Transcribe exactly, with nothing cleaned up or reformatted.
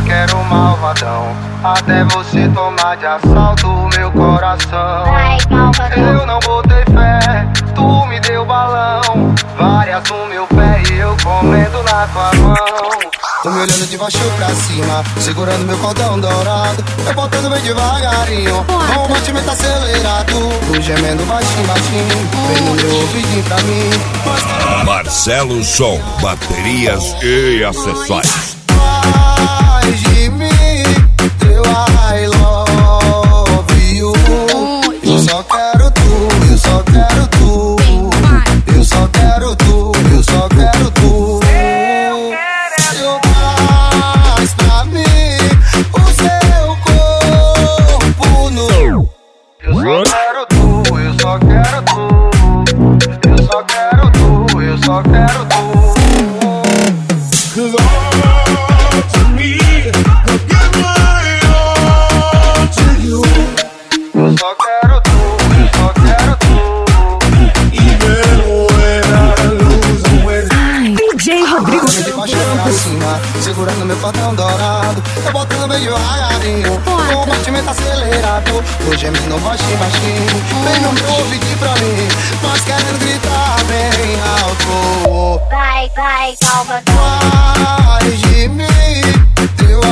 quero malvadão, até você tomar de assalto o meu coração. Vai, malvadão. Eu não botei fé, tu me deu balão, várias no meu pé e eu comendo na tua mão. Tu me olhando de baixo pra cima, segurando meu cordão dourado, eu botando bem devagarinho, com o batimento acelerado. Tu gemendo baixinho, baixinho, vem no meu ouvidinho pra mim. Marcelo Som, baterias e acessórios. Faz de mim teu I love you. Eu só quero tu, eu só quero tu, eu só quero tu, eu só quero tu. Traz pra mim o seu corpo nu. Eu só quero tu, eu só quero tu, eu só quero tu, eu só quero tu. Eu só quero tu, eu só quero tu. D J Rodrigo De baixo pra cima, segurando meu cordão dourado, eu botando bem devagarinho, com o batimento acelerado. Tô gemendo baixinho, baixinho, vem no meu ouvidinho pra mim, mas querendo gritar bem alto. Vai, vai, malvadão. Faz de mim teu